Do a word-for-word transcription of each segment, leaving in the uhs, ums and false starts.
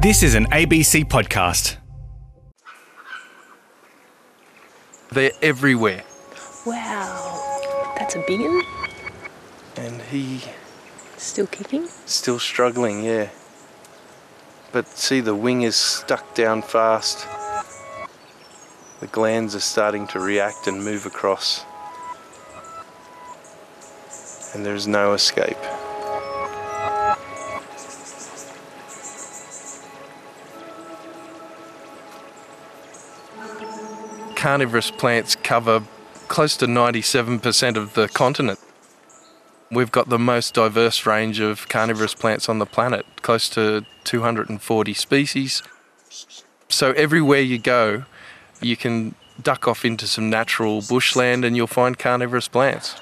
This is an A B C podcast. They're everywhere. Wow, that's a big one. And he... Still kicking? Still struggling, yeah. But see, the wing is stuck down fast. The glands are starting to react and move across. And there's no escape. Carnivorous plants cover close to ninety-seven percent of the continent. We've got the most diverse range of carnivorous plants on the planet, close to two hundred forty species. So everywhere you go, you can duck off into some natural bushland and you'll find carnivorous plants.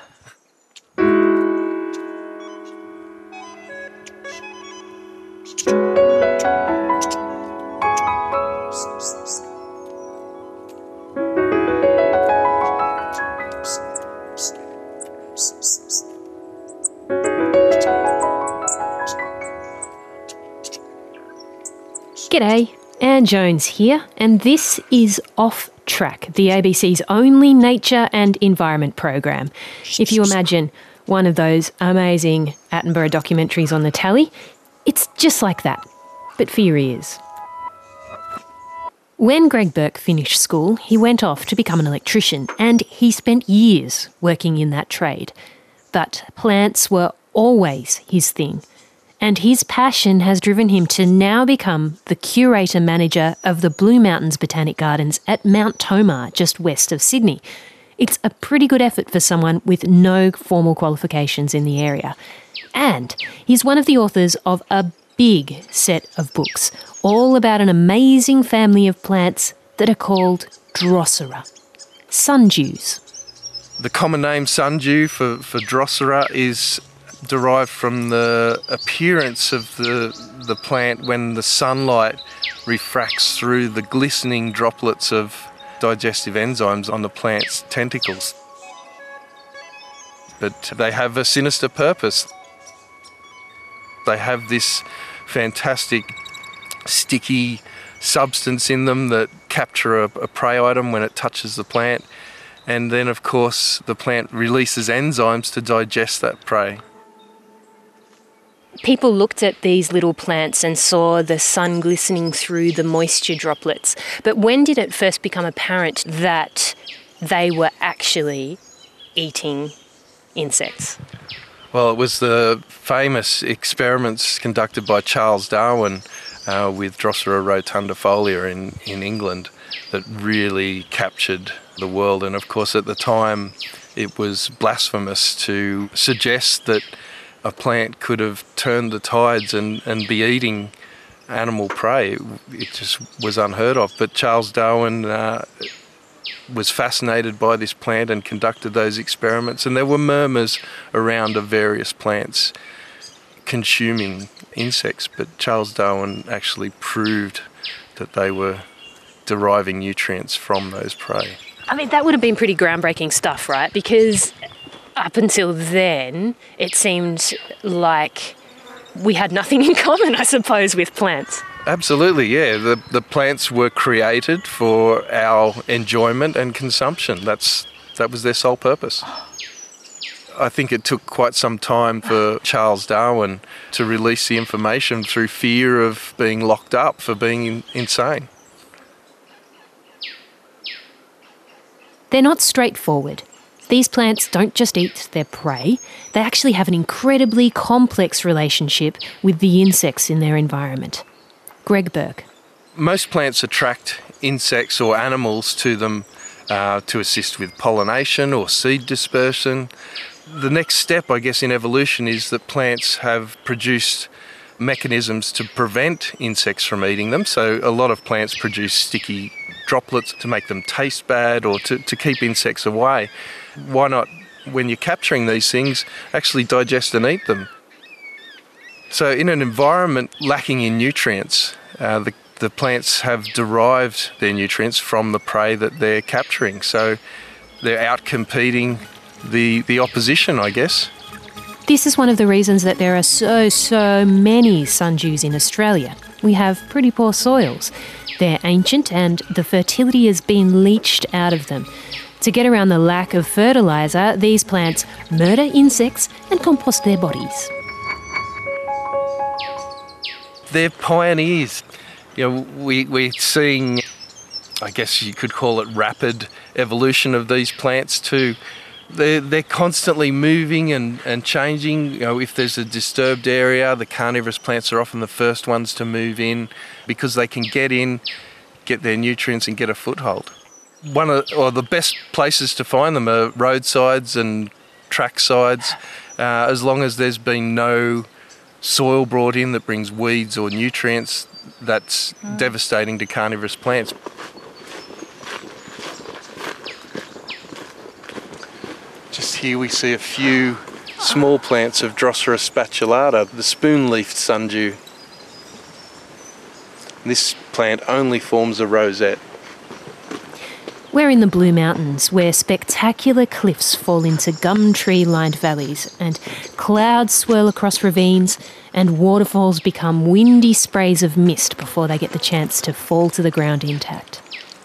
G'day, Anne Jones here, and this is Off Track, the A B C's only nature and environment program. If you imagine one of those amazing Attenborough documentaries on the telly, it's just like that, but for your ears. When Greg Burke finished school, he went off to become an electrician, and he spent years working in that trade. But plants were always his thing. And his passion has driven him to now become the curator-manager of the Blue Mountains Botanic Gardens at Mount Tomah, just west of Sydney. It's a pretty good effort for someone with no formal qualifications in the area. And he's one of the authors of a big set of books, all about an amazing family of plants that are called Drosera, sundews. The common name sundew for, for Drosera is derived from the appearance of the, the plant when the sunlight refracts through the glistening droplets of digestive enzymes on the plant's tentacles. But they have a sinister purpose. They have this fantastic sticky substance in them that capture a, a prey item when it touches the plant. And then, of course, the plant releases enzymes to digest that prey. People looked at these little plants and saw the sun glistening through the moisture droplets. But when did it first become apparent that they were actually eating insects? Well, it was the famous experiments conducted by Charles Darwin uh, with Drosera rotundifolia in, in England that really captured the world. And of course, at the time, it was blasphemous to suggest that a plant could have turned the tides and, and be eating animal prey. It just was unheard of. But Charles Darwin uh, was fascinated by this plant and conducted those experiments, and there were murmurs around of various plants consuming insects, but Charles Darwin actually proved that they were deriving nutrients from those prey. I mean, that would have been pretty groundbreaking stuff, right? Because up until then, it seemed like we had nothing in common, I suppose, with plants. Absolutely, yeah. The the plants were created for our enjoyment and consumption. That's that was their sole purpose. I think it took quite some time for Charles Darwin to release the information through fear of being locked up for being in, insane. They're not straightforward. These plants don't just eat their prey, they actually have an incredibly complex relationship with the insects in their environment. Greg Burke. Most plants attract insects or animals to them uh, to assist with pollination or seed dispersion. The next step, I guess, in evolution is that plants have produced mechanisms to prevent insects from eating them. So a lot of plants produce sticky droplets to make them taste bad or to, to keep insects away. Why not, when you're capturing these things, actually digest and eat them? So in an environment lacking in nutrients, uh, the, the plants have derived their nutrients from the prey that they're capturing. So they're out-competing the, the opposition, I guess. This is one of the reasons that there are so, so many sundews in Australia. we have pretty poor soils. They're ancient and the fertility has been leached out of them. To get around the lack of fertiliser, these plants murder insects and compost their bodies. They're pioneers. You know, we, we're seeing, I guess you could call it rapid evolution of these plants too. They're, they're constantly moving and, and changing. You know, if there's a disturbed area, the carnivorous plants are often the first ones to move in because they can get in, get their nutrients and get a foothold. One of or the best places to find them are roadsides and track sides, uh, as long as there's been no soil brought in that brings weeds or nutrients. That's mm. devastating to carnivorous plants. Just here we see a few small plants of Drosera spatulata, the spoon-leafed sundew. This plant only forms a rosette. We're in the Blue Mountains, where spectacular cliffs fall into gum tree-lined valleys, and clouds swirl across ravines, and waterfalls become windy sprays of mist before they get the chance to fall to the ground intact.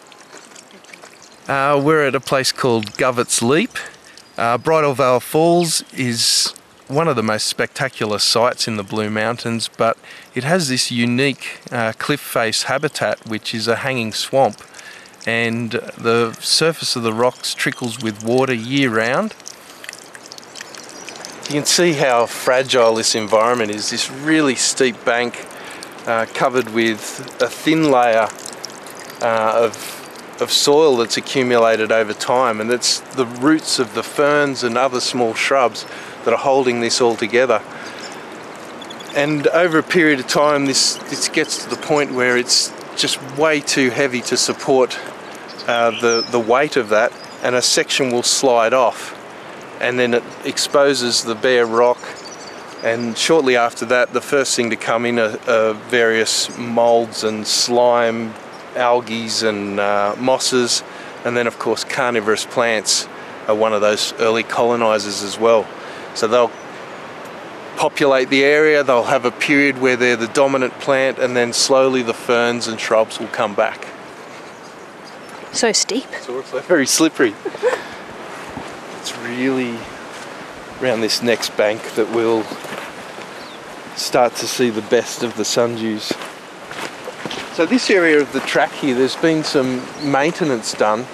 Uh, we're at a place called Govetts Leap. Uh, Bridal Veil Falls is one of the most spectacular sites in the Blue Mountains, but it has this unique uh, cliff face habitat, which is a hanging swamp, and the surface of the rocks trickles with water year round. You can see how fragile this environment is. This really steep bank uh, covered with a thin layer uh, of of soil that's accumulated over time, and it's the roots of the ferns and other small shrubs that are holding this all together. And over a period of time this, this gets to the point where it's just way too heavy to support uh, the, the weight of that, and a section will slide off, and then it exposes the bare rock, and shortly after that the first thing to come in are, are various moulds and slime, algae and uh, mosses, and then of course carnivorous plants are one of those early colonisers as well. So they'll populate the area, they'll have a period where they're the dominant plant, and then slowly the ferns and shrubs will come back. So steep. It's also very slippery. It's really around this next bank that we'll start to see the best of the sundews. So this area of the track here, there's been some maintenance done.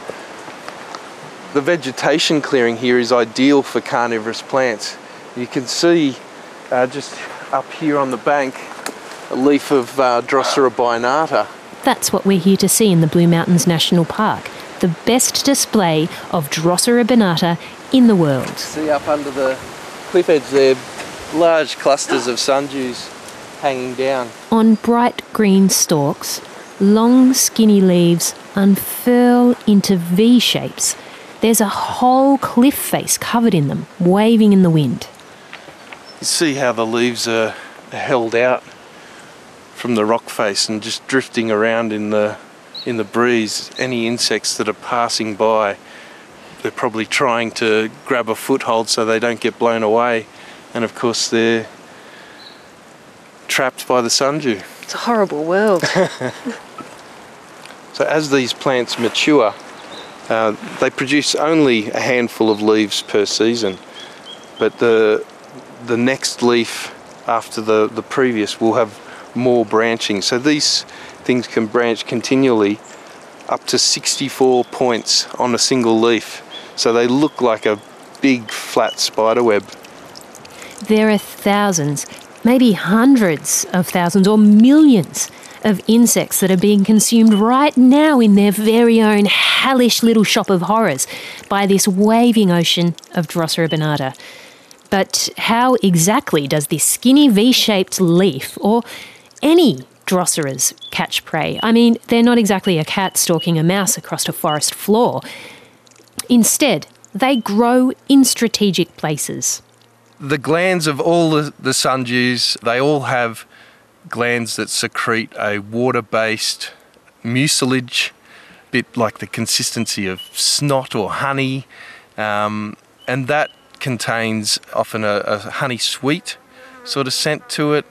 The vegetation clearing here is ideal for carnivorous plants. You can see uh, just up here on the bank a leaf of uh, Drosera binata. That's what we're here to see in the Blue Mountains National Park, the best display of Drosera binata in the world. See up under the cliff edge there, large clusters of sundews hanging down. On bright green stalks, long skinny leaves unfurl into V shapes. There's a whole cliff face covered in them, waving in the wind. You see how the leaves are held out from the rock face and just drifting around in the in the breeze. Any insects that are passing by, they're probably trying to grab a foothold so they don't get blown away, and of course they're trapped by the sundew. It's a horrible world. So as these plants mature, uh, they produce only a handful of leaves per season, but the the next leaf after the, the previous will have more branching. So these things can branch continually up to sixty-four points on a single leaf. So they look like a big flat spider web. There are thousands, maybe hundreds of thousands or millions of insects that are being consumed right now in their very own hellish little shop of horrors by this waving ocean of Drosera binata. But how exactly does this skinny V-shaped leaf, or any Droseras, catch prey? I mean, they're not exactly a cat stalking a mouse across a forest floor. Instead, they grow in strategic places. The glands of all the, the sundews, they all have glands that secrete a water-based mucilage, a bit like the consistency of snot or honey, um, and that contains often a, a honey sweet sort of scent to it,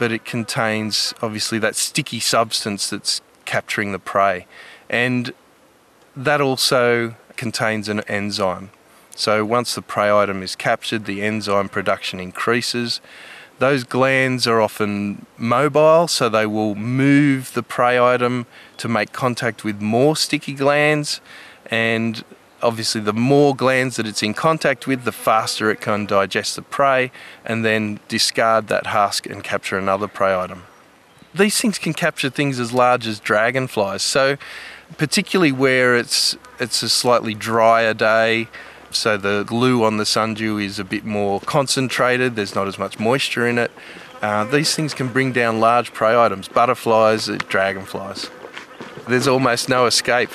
but it contains obviously that sticky substance that's capturing the prey. And that also contains an enzyme. So once the prey item is captured, the enzyme production increases. Those glands are often mobile, so they will move the prey item to make contact with more sticky glands, and obviously the more glands that it's in contact with, the faster it can digest the prey and then discard that husk and capture another prey item. These things can capture things as large as dragonflies, so particularly where it's it's a slightly drier day, so the glue on the sundew is a bit more concentrated, there's not as much moisture in it. Uh, these things can bring down large prey items, butterflies, uh, dragonflies. There's almost no escape.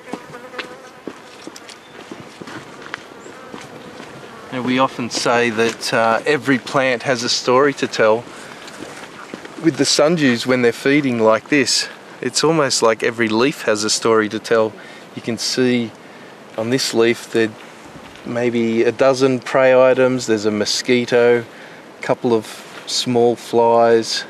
Now, we often say that uh, every plant has a story to tell. With the sundews, when they're feeding like this, it's almost like every leaf has a story to tell. You can see on this leaf there maybe a dozen prey items, there's a mosquito, a couple of small flies,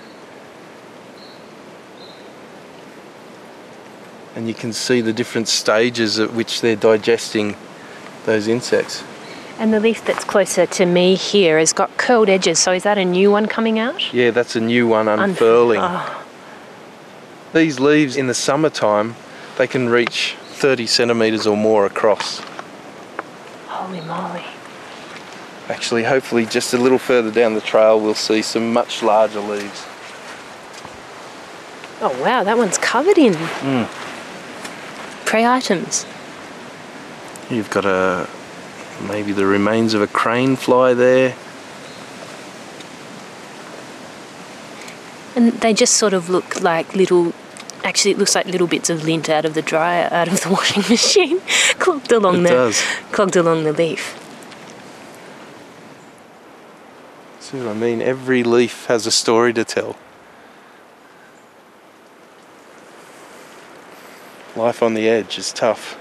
and you can see the different stages at which they're digesting those insects. And the leaf that's closer to me here has got curled edges, so is that a new one coming out? Yeah, that's a new one unfurling. Unf- oh. These leaves in the summertime, they can reach thirty centimetres or more across. Holy moly. Actually, hopefully just a little further down the trail we'll see some much larger leaves. Oh wow, that one's covered in Mm. prey items. You've got a maybe the remains of a crane fly there. And they just sort of look like little, actually it looks like little bits of lint out of the dryer, out of the washing machine, clogged along It the does. clogged along the leaf. See what I mean? Every leaf has a story to tell. Life on the edge is tough.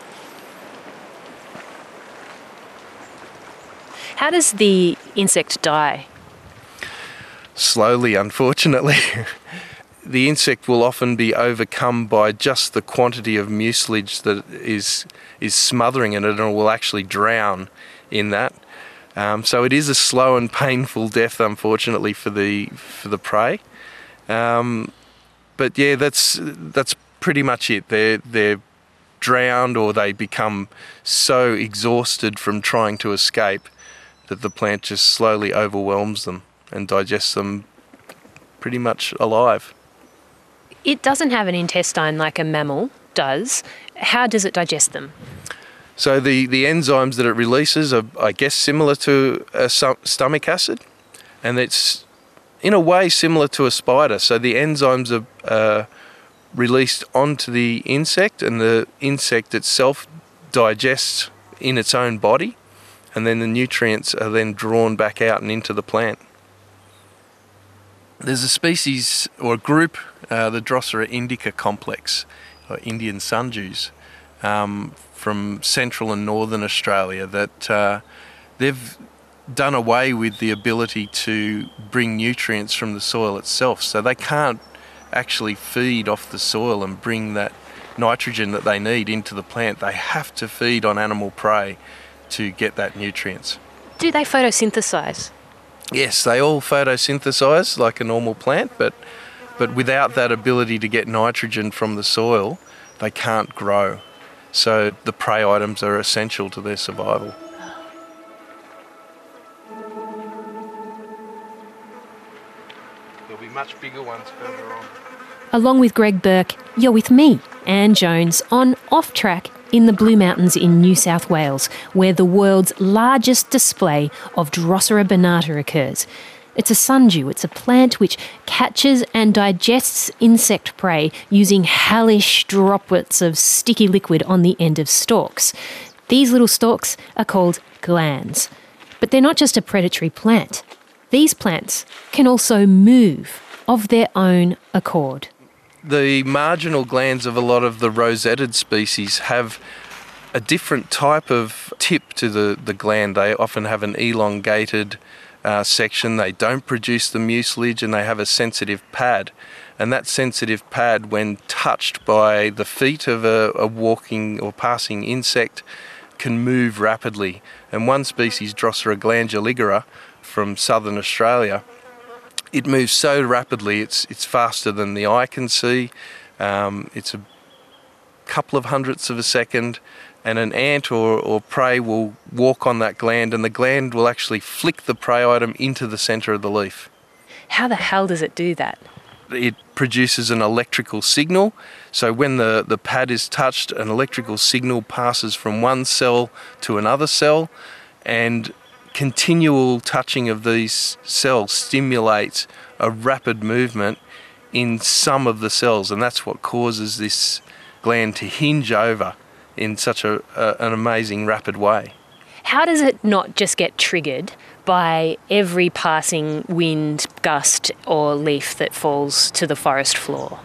How does the insect die? Slowly, unfortunately. The insect will often be overcome by just the quantity of mucilage that is is smothering it, and it will actually drown in that. Um, so it is a slow and painful death, unfortunately, for the for the prey. Um, but yeah, that's that's pretty much it. They're they're drowned, or they become so exhausted from trying to escape that the plant just slowly overwhelms them and digests them pretty much alive. It doesn't have an intestine like a mammal does. How does it digest them? So the, the enzymes that it releases are, I guess, similar to a stomach acid, and it's in a way similar to a spider. So the enzymes are uh, released onto the insect, and the insect itself digests in its own body, and then the nutrients are then drawn back out and into the plant. There's a species or a group, uh, the Drosera indica complex, or Indian sundews, um, from central and northern Australia, that uh, they've done away with the ability to bring nutrients from the soil itself. So they can't actually feed off the soil and bring that nitrogen that they need into the plant. They have to feed on animal prey to get that nutrients. Do they photosynthesize? Yes, they all photosynthesize like a normal plant, but but without that ability to get nitrogen from the soil, they can't grow. So the prey items are essential to their survival. There'll be much bigger ones further on. Along with Greg Burke, you're with me, Anne Jones, on Off Track in the Blue Mountains in New South Wales, where the world's largest display of Drosera bainata occurs. It's a sundew. It's a plant which catches and digests insect prey using hellish droplets of sticky liquid on the end of stalks. These little stalks are called glands. But they're not just a predatory plant. These plants can also move of their own accord. The marginal glands of a lot of the rosetted species have a different type of tip to the, the gland. They often have an elongated uh, section. They don't produce the mucilage, and they have a sensitive pad. And that sensitive pad, when touched by the feet of a, a walking or passing insect, can move rapidly. And one species, Drosera glanduligera from southern Australia, it moves so rapidly, it's it's faster than the eye can see. Um, it's a couple of hundredths of a second, and an ant or, or prey will walk on that gland, and the gland will actually flick the prey item into the centre of the leaf. How the hell does it do that? It produces an electrical signal. So when the, the pad is touched, an electrical signal passes from one cell to another cell, and continual touching of these cells stimulates a rapid movement in some of the cells, and that's what causes this gland to hinge over in such a, a, an amazing rapid way. How does it not just get triggered by every passing wind, gust or leaf that falls to the forest floor?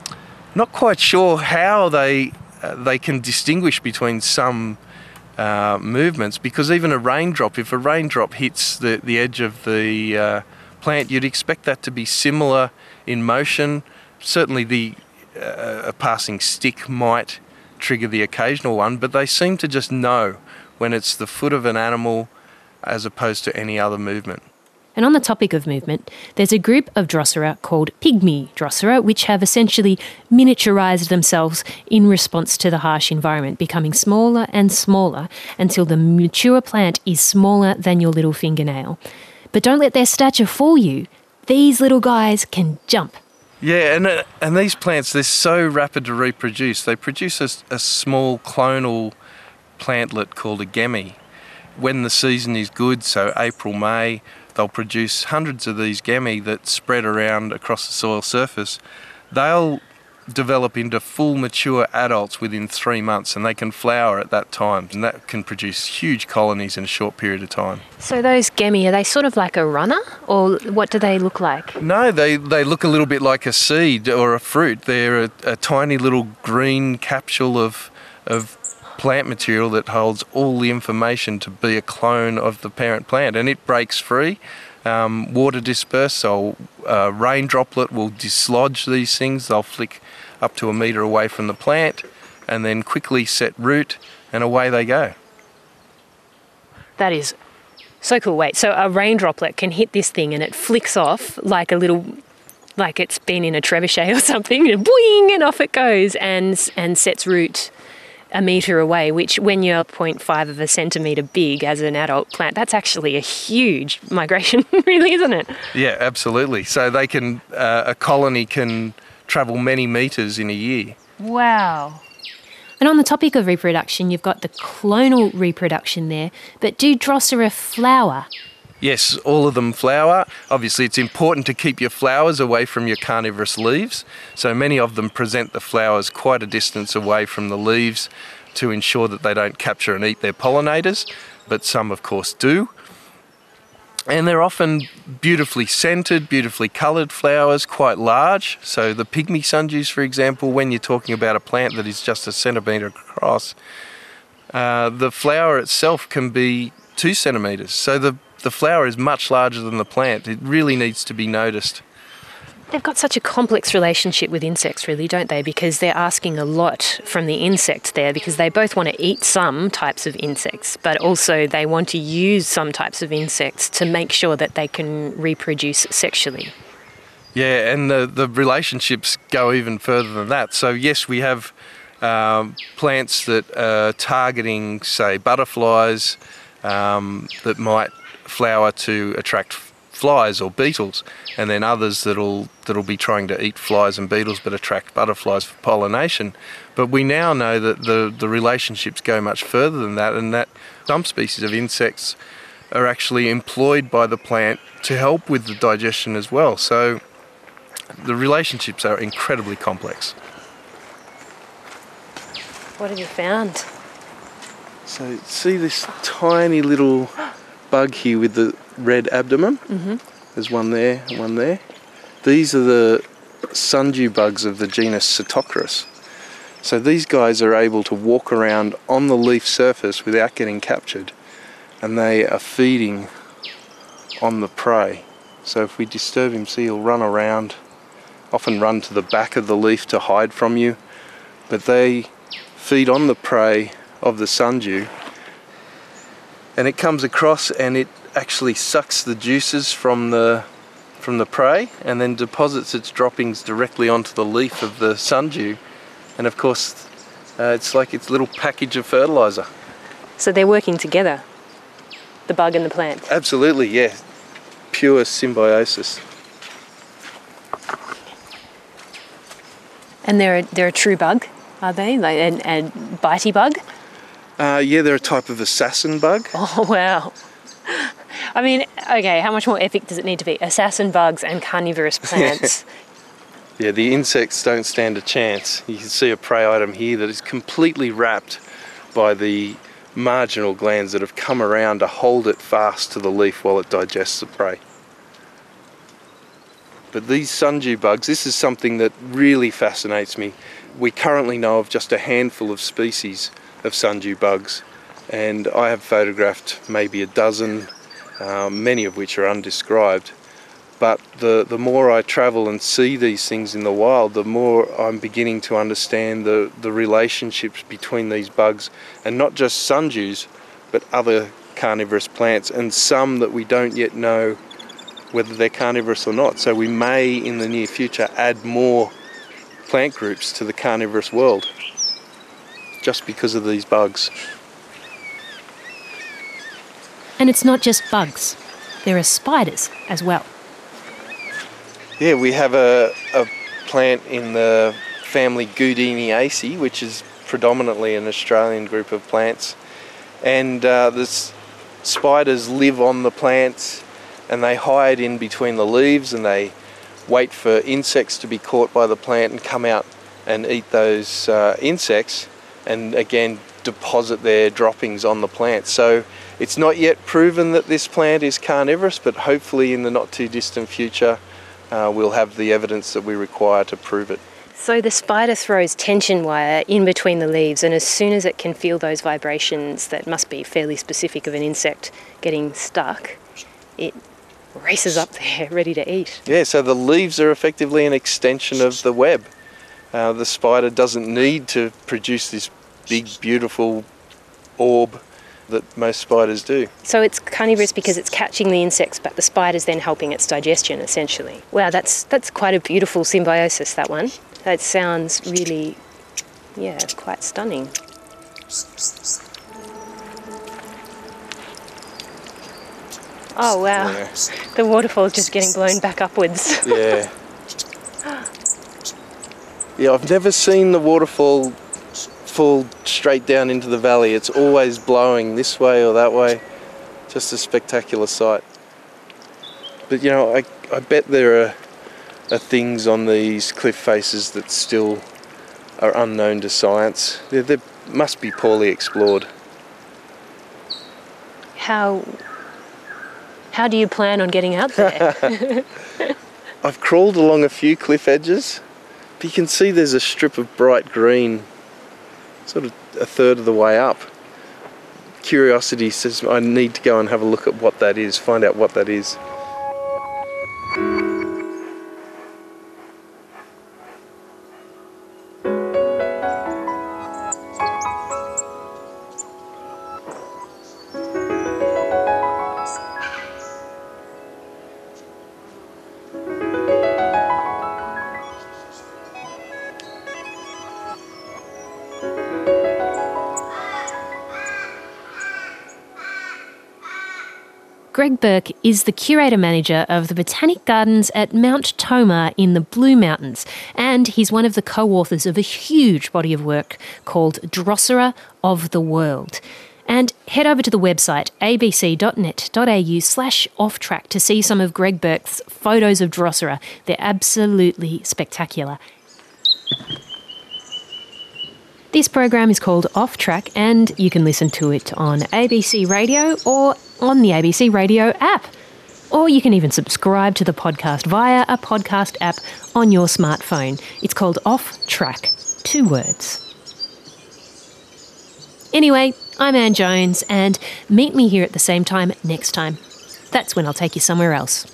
Not quite sure how they uh, they can distinguish between some uh, movements, because even a raindrop, if a raindrop hits the, the edge of the uh, plant, you'd expect that to be similar in motion. Certainly the uh, a passing stick might trigger the occasional one, but they seem to just know when it's the foot of an animal as opposed to any other movement. And on the topic of movement, there's a group of Drosera called pygmy Drosera, which have essentially miniaturised themselves in response to the harsh environment, becoming smaller and smaller until the mature plant is smaller than your little fingernail. But don't let their stature fool you. These little guys can jump. Yeah, and uh, and these plants, they're so rapid to reproduce. They produce a, a small clonal plantlet called a gemme. When the season is good, so April, May, they'll produce hundreds of these gemme that spread around across the soil surface. They'll develop into full mature adults within three months, and they can flower at that time, and that can produce huge colonies in a short period of time. So those gemme, are they sort of like a runner, or what do they look like? No, they, they look a little bit like a seed or a fruit. They're a, a tiny little green capsule of of plant material that holds all the information to be a clone of the parent plant, and it breaks free. Um, water dispersed, so a rain droplet will dislodge these things. They'll flick up to a metre away from the plant and then quickly set root, and away they go. That is so cool. Wait, so a rain droplet can hit this thing and it flicks off like a little, like it's been in a trebuchet or something, and boing, and off it goes and and sets root a metre away, which when you're zero point five of a centimetre big as an adult plant, that's actually a huge migration, really, isn't it? Yeah, absolutely. So they can, uh, a colony can travel many metres in a year. Wow. And on the topic of reproduction, you've got the clonal reproduction there, but do Drosera flower? Yes, all of them flower. Obviously, it's important to keep your flowers away from your carnivorous leaves. So many of them present the flowers quite a distance away from the leaves to ensure that they don't capture and eat their pollinators, but some, of course, do. And they're often beautifully scented, beautifully coloured flowers, quite large. So the pygmy sundews, for example, when you're talking about a plant that is just a centimetre across, uh, the flower itself can be two centimetres. So the The flower is much larger than the plant. It really needs to be noticed. They've got such a complex relationship with insects, really, don't they? Because they're asking a lot from the insect there, because they both want to eat some types of insects, but also they want to use some types of insects to make sure that they can reproduce sexually. Yeah, and the, the relationships go even further than that. So yes, we have um, plants that are targeting, say, butterflies um, that might flower to attract flies or beetles, and then others that'll that'll be trying to eat flies and beetles but attract butterflies for pollination. But we now know that the, the relationships go much further than that, and that some species of insects are actually employed by the plant to help with the digestion as well. So the relationships are incredibly complex. What have you found? So see this tiny little bug here with the red abdomen? Mm-hmm. There's one there, one there. These are the sundew bugs of the genus Psittacurus. So these guys are able to walk around on the leaf surface without getting captured, and they are feeding on the prey. So if we disturb him, see, he'll run around, often run to the back of the leaf to hide from you, but they feed on the prey of the sundew, and it comes across and it actually sucks the juices from the from the prey and then deposits its droppings directly onto the leaf of the sundew, and of course uh, it's like its little package of fertilizer. So they're working together, the bug and the plant? Absolutely, yeah. Pure symbiosis. And they're a, they're a true bug, are they? Like a, a bitey bug? Uh, yeah, they're a type of assassin bug. Oh, wow. I mean, okay, how much more epic does it need to be? Assassin bugs and carnivorous plants. Yeah, the insects don't stand a chance. You can see a prey item here that is completely wrapped by the marginal glands that have come around to hold it fast to the leaf while it digests the prey. But these sundew bugs, this is something that really fascinates me. We currently know of just a handful of species of sundew bugs, and I have photographed maybe a dozen, uh, many of which are undescribed. But the, the more I travel and see these things in the wild, the more I'm beginning to understand the, the relationships between these bugs, and not just sundews, but other carnivorous plants, and some that we don't yet know whether they're carnivorous or not. So we may, in the near future, add more plant groups to the carnivorous world just because of these bugs. And it's not just bugs. There are spiders as well. Yeah, we have a, a plant in the family Goodeniaceae, which is predominantly an Australian group of plants. And uh, the spiders live on the plants, and they hide in between the leaves, and they wait for insects to be caught by the plant and come out and eat those uh, insects, and again deposit their droppings on the plant. So it's not yet proven that this plant is carnivorous, but hopefully in the not too distant future uh, we'll have the evidence that we require to prove it. So the spider throws tension wire in between the leaves, and as soon as it can feel those vibrations that must be fairly specific of an insect getting stuck, it races up there ready to eat. Yeah, so the leaves are effectively an extension of the web. Uh, the spider doesn't need to produce this big, beautiful orb that most spiders do. So it's carnivorous because it's catching the insects, but the spider's then helping its digestion, essentially. Wow, that's that's quite a beautiful symbiosis, that one. That sounds really, yeah, quite stunning. Oh, wow. Yeah. The waterfall's just getting blown back upwards. Yeah. Yeah, I've never seen the waterfall fall straight down into the valley. It's always blowing this way or that way. Just a spectacular sight. But you know, I, I bet there are, are things on these cliff faces that still are unknown to science. They, they must be poorly explored. How, how do you plan on getting out there? I've crawled along a few cliff edges, but you can see there's a strip of bright green sort of a third of the way up. Curiosity says I need to go and have a look at what that is, find out what that is. Greg Burke is the curator-manager of the Botanic Gardens at Mount Tomah in the Blue Mountains, and he's one of the co-authors of a huge body of work called Drosera of the World. And head over to the website abc.net.au slash offtrack to see some of Greg Burke's photos of Drosera. They're absolutely spectacular. This program is called Off Track, and you can listen to it on A B C Radio or on the A B C Radio app. Or you can even subscribe to the podcast via a podcast app on your smartphone. It's called Off Track, two words. Anyway, I'm Anne Jones, and meet me here at the same time next time. That's when I'll take you somewhere else.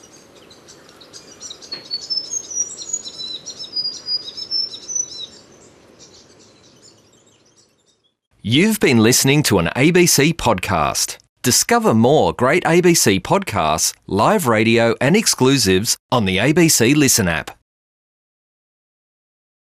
You've been listening to an A B C podcast. Discover more great A B C podcasts, live radio and exclusives on the A B C Listen app.